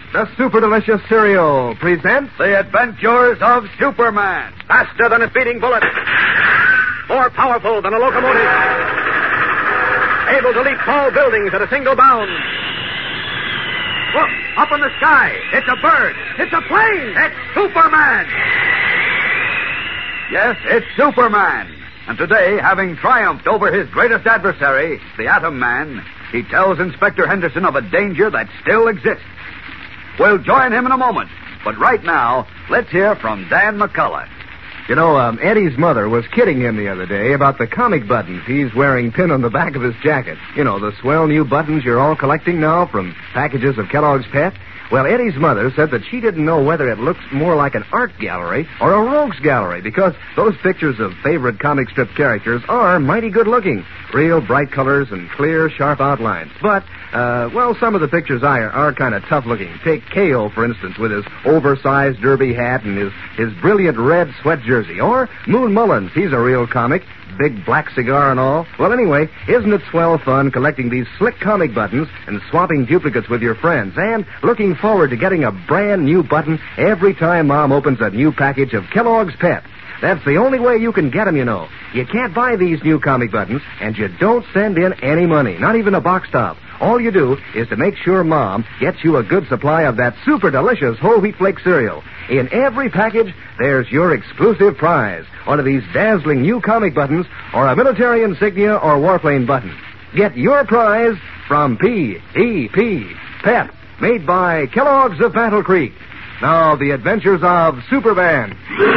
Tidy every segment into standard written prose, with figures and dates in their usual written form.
The Super Delicious Cereal presents The Adventures of Superman. Faster than a speeding bullet. More powerful than a locomotive. Able to leap tall buildings at a single bound. Look, up in the sky. It's a bird. It's a plane. It's Superman. Yes, it's Superman. And today, having triumphed over his greatest adversary, the Atom Man, he tells Inspector Henderson of a danger that still exists. We'll join him in a moment. But right now, let's hear from Dan McCullough. You know, Eddie's mother was kidding him the other day about the comic buttons he's wearing pinned on the back of his jacket. You know, the swell new buttons you're all collecting now from packages of Kellogg's Pep. Well, Eddie's mother said that she didn't know whether it looks more like an art gallery or a rogues gallery because those pictures of favorite comic strip characters are mighty good looking. Real bright colors and clear, sharp outlines. But, some of the pictures are kind of tough looking. Take K.O., for instance, with his oversized derby hat and his brilliant red sweat jersey. Or Moon Mullins, he's a real comic. Big black cigar and all. Well, anyway, isn't it swell fun collecting these slick comic buttons and swapping duplicates with your friends and looking forward to getting a brand new button every time Mom opens a new package of Kellogg's Pep? That's the only way you can get them, you know. You can't buy these new comic buttons, and you don't send in any money, not even a box top. All you do is to make sure Mom gets you a good supply of that super delicious whole wheat flake cereal. In every package, there's your exclusive prize. One of these dazzling new comic buttons, or a military insignia or warplane button. Get your prize from P.E.P. Pep, made by Kellogg's of Battle Creek. Now, the adventures of Superman.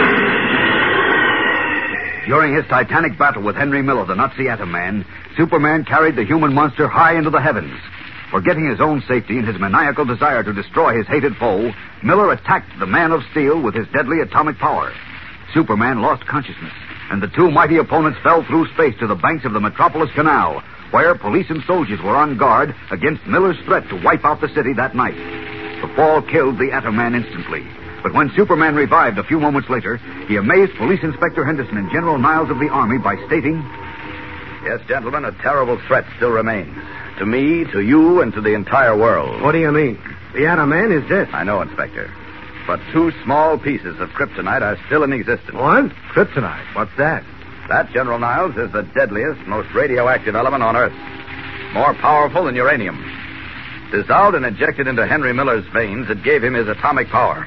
During his titanic battle with Henry Miller, the Nazi Atom Man, Superman carried the human monster high into the heavens. Forgetting his own safety and his maniacal desire to destroy his hated foe, Miller attacked the Man of Steel with his deadly atomic power. Superman lost consciousness, and the two mighty opponents fell through space to the banks of the Metropolis Canal, where police and soldiers were on guard against Miller's threat to wipe out the city that night. The fall killed the Atom Man instantly. But when Superman revived a few moments later, he amazed Police Inspector Henderson and General Niles of the Army by stating, Yes, gentlemen, a terrible threat still remains. To me, to you, and to the entire world. What do you mean? The Atom Man is dead. I know, Inspector. But two small pieces of kryptonite are still in existence. What? Kryptonite? What's that? That, General Niles, is the deadliest, most radioactive element on Earth. More powerful than uranium. Dissolved and injected into Henry Miller's veins, it gave him his atomic power.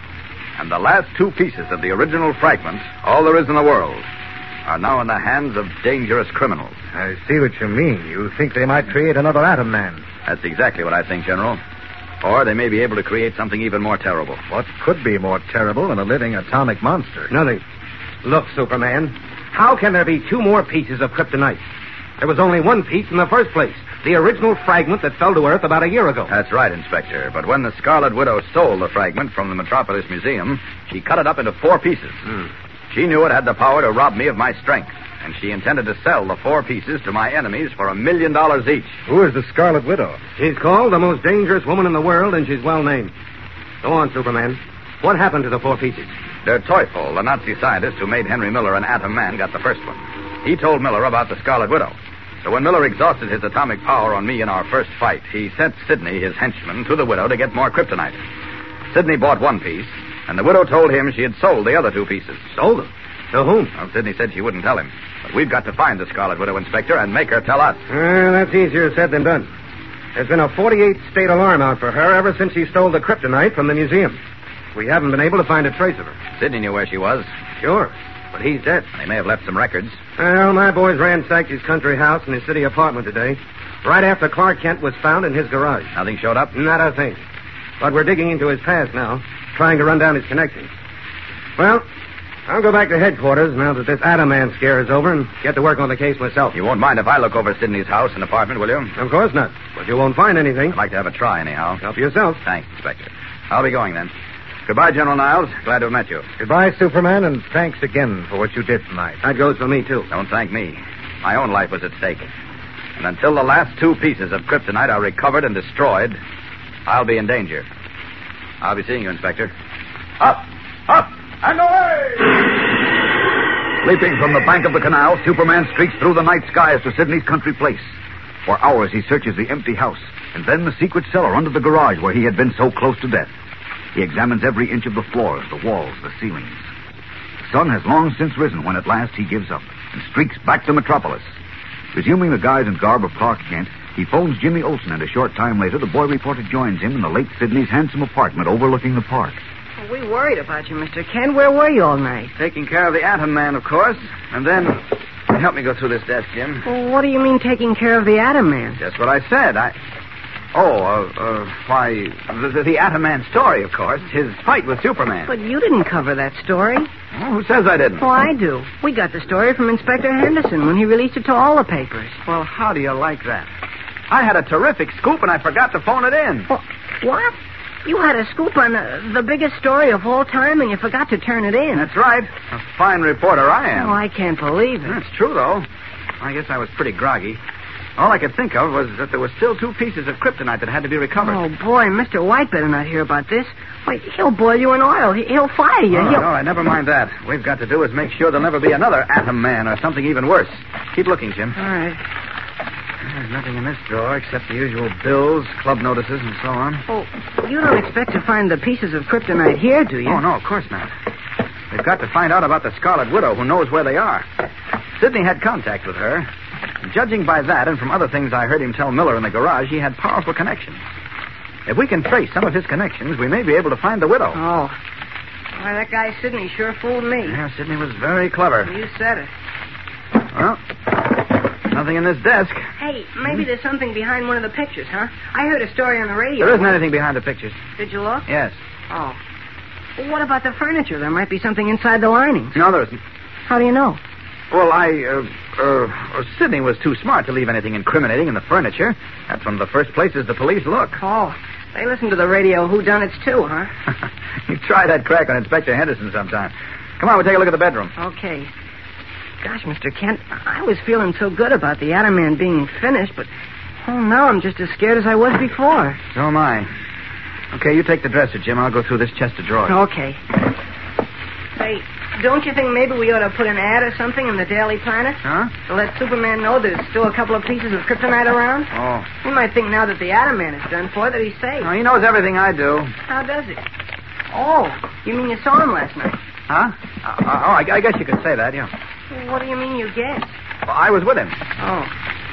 And the last two pieces of the original fragment, all there is in the world, are now in the hands of dangerous criminals. I see what you mean. You think they might create another Atom Man. That's exactly what I think, General. Or they may be able to create something even more terrible. What could be more terrible than a living atomic monster? Nothing. Look, Superman, how can there be two more pieces of kryptonite? There was only one piece in the first place. The original fragment that fell to Earth about a year ago. That's right, Inspector. But when the Scarlet Widow stole the fragment from the Metropolis Museum, she cut it up into 4 pieces. She knew it had the power to rob me of my strength, and she intended to sell the 4 pieces to my enemies for $1 million each. Who is the Scarlet Widow? She's called the most dangerous woman in the world, and she's well named. Go on, Superman. What happened to the 4 pieces? Der Teufel, the Nazi scientist who made Henry Miller an Atom Man, got the first one. He told Miller about the Scarlet Widow. So when Miller exhausted his atomic power on me in our first fight, he sent Sidney, his henchman, to the Widow to get more kryptonite. Sidney bought 1 piece, and the Widow told him she had sold the other 2 pieces. Sold them? To whom? Well, Sidney said she wouldn't tell him. But we've got to find the Scarlet Widow, Inspector, and make her tell us. That's easier said than done. There's been a 48-state alarm out for her ever since she stole the kryptonite from the museum. We haven't been able to find a trace of her. Sidney knew where she was. Sure, but he's dead. They may have left some records. Well, my boys ransacked his country house and his city apartment today, right after Clark Kent was found in his garage. Nothing showed up? Not a thing. But we're digging into his past now, trying to run down his connections. Well, I'll go back to headquarters now that this Atom Man scare is over and get to work on the case myself. You won't mind if I look over Sidney's house and apartment, will you? Of course not. But you won't find anything. I'd like to have a try, anyhow. Help yourself. Thanks, Inspector. I'll be going, then. Goodbye, General Niles. Glad to have met you. Goodbye, Superman, and thanks again for what you did tonight. That goes for me, too. Don't thank me. My own life was at stake. And until the last 2 pieces of kryptonite are recovered and destroyed, I'll be in danger. I'll be seeing you, Inspector. Up! Up! And away! Leaping from the bank of the canal, Superman streaks through the night skies to Sidney's country place. For hours he searches the empty house, and then the secret cellar under the garage where he had been so close to death. He examines every inch of the floors, the walls, the ceilings. The sun has long since risen when at last he gives up and streaks back to Metropolis. Resuming the guise and garb of Clark Kent, he phones Jimmy Olsen, and a short time later, the boy reporter joins him in the late Sidney's handsome apartment overlooking the park. Well, we worried about you, Mr. Kent. Where were you all night? Taking care of the Atom Man, of course. And then... Help me go through this desk, Jim. Well, what do you mean taking care of the Atom Man? Just what I said. Why, the Atom Man story, of course. His fight with Superman. But you didn't cover that story. Well, who says I didn't? Well, I do. We got the story from Inspector Henderson when he released it to all the papers. Well, how do you like that? I had a terrific scoop, and I forgot to phone it in. Well, what? You had a scoop on the biggest story of all time, and you forgot to turn it in. That's right. A fine reporter I am. Oh, I can't believe it. That's true, though. I guess I was pretty groggy. All I could think of was that there were still 2 pieces of kryptonite that had to be recovered. Oh, boy, Mr. White better not hear about this. Why, he'll boil you in oil. He'll fire you. Oh, no, all right, never mind that. What we've got to do is make sure there'll never be another Atom Man or something even worse. Keep looking, Jim. All right. There's nothing in this drawer except the usual bills, club notices, and so on. Oh, you don't expect to find the pieces of kryptonite here, do you? Oh, no, of course not. We've got to find out about the Scarlet Widow, who knows where they are. Sidney had contact with her. Judging by that and from other things I heard him tell Miller in the garage, he had powerful connections. If we can trace some of his connections, we may be able to find the widow. Oh. Why, that guy Sidney sure fooled me. Yeah, Sidney was very clever. You said it. Well, nothing in this desk. Hey, maybe there's something behind one of the pictures, huh? I heard a story on the radio. There isn't anything behind the pictures. Did you look? Yes. Oh. Well, what about the furniture? There might be something inside the linings. No, there isn't. How do you know? Well, Sidney was too smart to leave anything incriminating in the furniture. That's one of the first places the police look. Oh, they listen to the radio whodunits too, huh? You try that crack on Inspector Henderson sometime. Come on, we'll take a look at the bedroom. Okay. Gosh, Mr. Kent, I was feeling so good about the Atom Man being finished, but now I'm just as scared as I was before. So am I. Okay, you take the dresser, Jim. I'll go through this chest of drawers. Okay. Say, don't you think maybe we ought to put an ad or something in the Daily Planet? Huh? To let Superman know there's still a couple of pieces of kryptonite around? Oh. He might think now that the Atom Man is done for that he's safe. Oh, he knows everything I do. How does he? Oh, you mean you saw him last night? Huh? I guess you could say that, yeah. What do you mean you guess? Well, I was with him. Oh.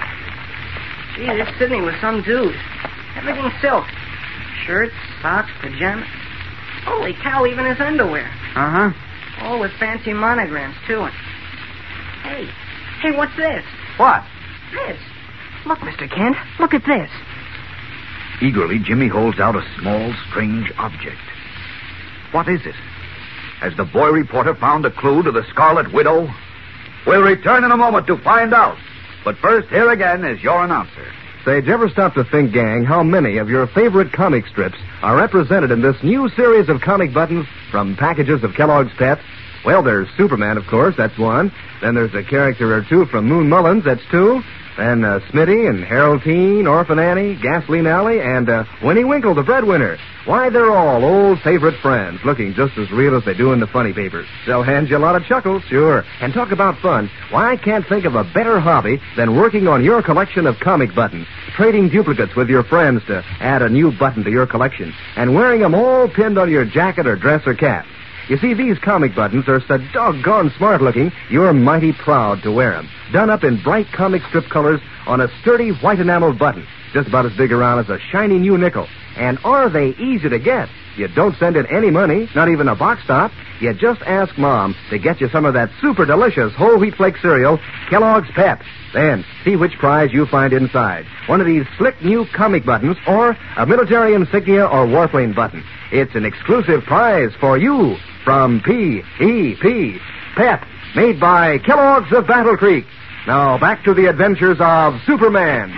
Gee, this Sidney was some dude. Everything silk. Shirts, socks, pajamas. Holy cow, even his underwear. Uh-huh. All with fancy monograms, too. Hey, what's this? What? This. Look, Mr. Kent, look at this. Eagerly, Jimmy holds out a small, strange object. What is it? Has the boy reporter found a clue to the Scarlet Widow? We'll return in a moment to find out. But first, here again is your announcer. Say, did you ever stop to think, gang, how many of your favorite comic strips are represented in this new series of comic buttons from packages of Kellogg's Pep? Well, there's Superman, of course, that's one. Then there's a character or two from Moon Mullins, that's two. Then Smitty and Harold Teen, Orphan Annie, Gasoline Alley, and Winnie Winkle, the breadwinner. Why, they're all old favorite friends, looking just as real as they do in the funny papers. They'll hand you a lot of chuckles, sure. And talk about fun. Why, I can't think of a better hobby than working on your collection of comic buttons, trading duplicates with your friends to add a new button to your collection, and wearing them all pinned on your jacket or dress or cap. You see, these comic buttons are so doggone smart-looking, you're mighty proud to wear them. Done up in bright comic strip colors on a sturdy white enameled button, just about as big around as a shiny new nickel. And are they easy to get? You don't send in any money, not even a box top. You just ask Mom to get you some of that super delicious whole wheat flake cereal, Kellogg's Pep. Then see which prize you find inside. One of these slick new comic buttons or a military insignia or warplane button. It's an exclusive prize for you from P.E.P. Pep, made by Kellogg's of Battle Creek. Now back to the adventures of Superman.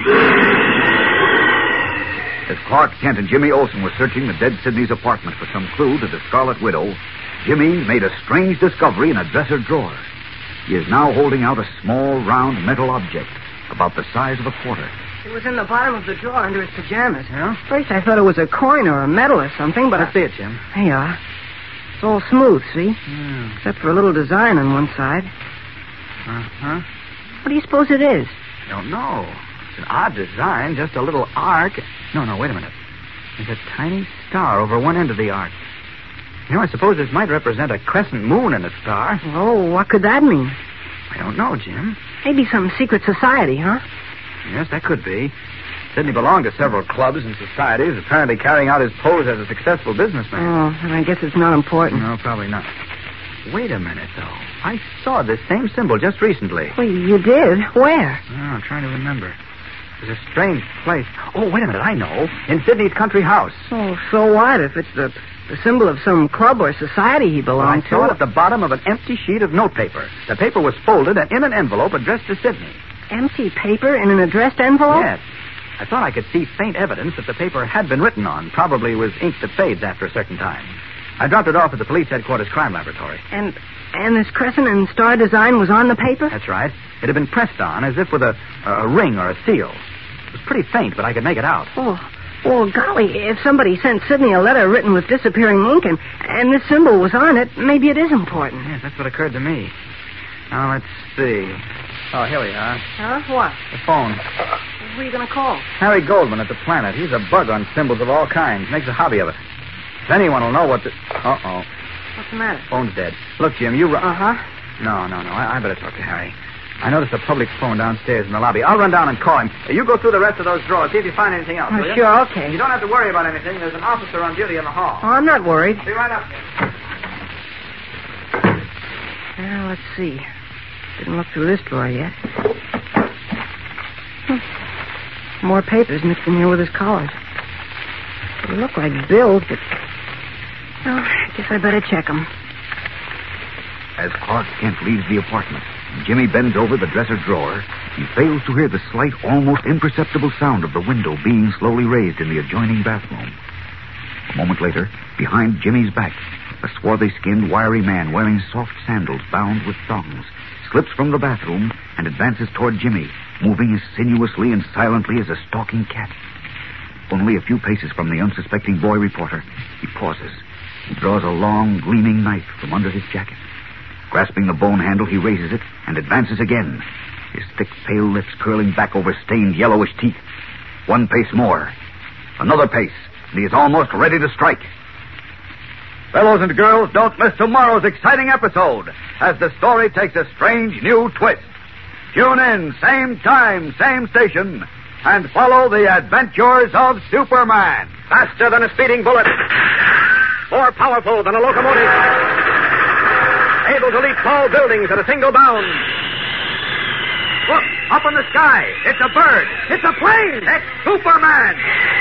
As Clark Kent and Jimmy Olsen were searching the dead Sidney's apartment for some clue to the Scarlet Widow, Jimmy made a strange discovery in a dresser drawer. He is now holding out a small, round metal object about the size of a quarter. It was in the bottom of the drawer under his pajamas. Yeah? First I thought it was a coin or a medal or something, but I see it, Jim. There you are. It's all smooth, see? Except for a little design on one side. Uh-huh. What do you suppose it is? I don't know. It's an odd design, just a little arc. No, wait a minute. There's a tiny star over one end of the arc. You know, I suppose this might represent a crescent moon and a star. Oh, what could that mean? I don't know, Jim. Maybe some secret society, huh? Yes, that could be. Sidney belonged to several clubs and societies, apparently carrying out his pose as a successful businessman. Oh, and I guess it's not important. No, probably not. Wait a minute, though. I saw this same symbol just recently. Well, you did? Where? Oh, I'm trying to remember. There's a strange place. Oh, wait a minute, I know. In Sidney's country house. Oh, so what? If it's the symbol of some club or society he belonged I saw it to. at the bottom of an empty sheet of notepaper. The paper was folded and in an envelope addressed to Sidney. Empty paper in an addressed envelope? Yes. I thought I could see faint evidence that the paper had been written on, probably with ink that fades after a certain time. I dropped it off at the police headquarters crime laboratory. And this crescent and star design was on the paper? That's right. It had been pressed on as if with a ring or a seal. It was pretty faint, but I could make it out. Oh, well, golly, if somebody sent Sidney a letter written with disappearing ink and this symbol was on it, maybe it is important. Yes, that's what occurred to me. Now, let's see. Oh, here we are. Huh? What? The phone. Who are you going to call? Harry Goldman at the Planet. He's a bug on symbols of all kinds. Makes a hobby of it. If anyone will know what the... Uh-oh. What's the matter? Phone's dead. Look, Jim, you run... Uh-huh. No. I better talk to Harry. I noticed a public phone downstairs in the lobby. I'll run down and call him. You go through the rest of those drawers. See if you find anything else, will you? Sure, okay. You don't have to worry about anything. There's an officer on duty in the hall. Oh, I'm not worried. Be right up, Jim. Well, let's see. Didn't look through this drawer yet. More papers mixed in here with his collars. They look like bills, but... Well, I guess I better check them. As Clark Kent leaves the apartment, Jimmy bends over the dresser drawer. He fails to hear the slight, almost imperceptible sound of the window being slowly raised in the adjoining bathroom. A moment later, behind Jimmy's back, a swarthy-skinned, wiry man wearing soft sandals bound with thongs slips from the bathroom and advances toward Jimmy, moving as sinuously and silently as a stalking cat. Only a few paces from the unsuspecting boy reporter, he pauses. He draws a long, gleaming knife from under his jacket. Grasping the bone handle, he raises it and advances again, his thick, pale lips curling back over stained, yellowish teeth. One pace more. Another pace, and he is almost ready to strike. Fellows and girls, don't miss tomorrow's exciting episode as the story takes a strange new twist. Tune in, same time, same station, and follow the adventures of Superman. Faster than a speeding bullet. More powerful than a locomotive. Able to leap tall buildings at a single bound. Look, up in the sky. It's a bird. It's a plane. It's Superman.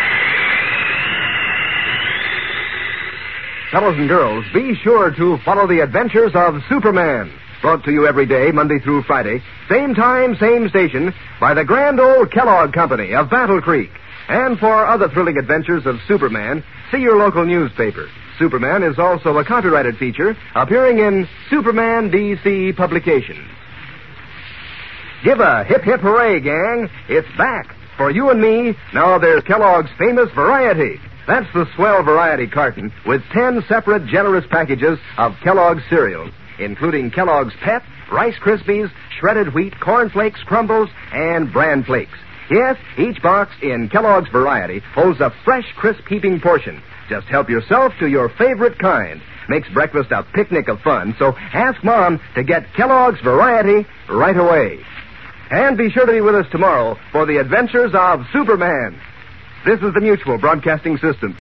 Fellows and girls, be sure to follow the adventures of Superman. Brought to you every day, Monday through Friday. Same time, same station, by the grand old Kellogg Company of Battle Creek. And for other thrilling adventures of Superman, see your local newspaper. Superman is also a copyrighted feature appearing in Superman DC publications. Give a hip, hip hooray, gang. It's back. For you and me, now there's Kellogg's famous variety. That's the swell variety carton with 10 separate generous packages of Kellogg's cereals, including Kellogg's Pep, Rice Krispies, shredded wheat, Corn Flakes, Crumbles, and Bran Flakes. Yes, each box in Kellogg's variety holds a fresh, crisp, heaping portion. Just help yourself to your favorite kind. Makes breakfast a picnic of fun, so ask Mom to get Kellogg's variety right away. And be sure to be with us tomorrow for the adventures of Superman. This is the Mutual Broadcasting System.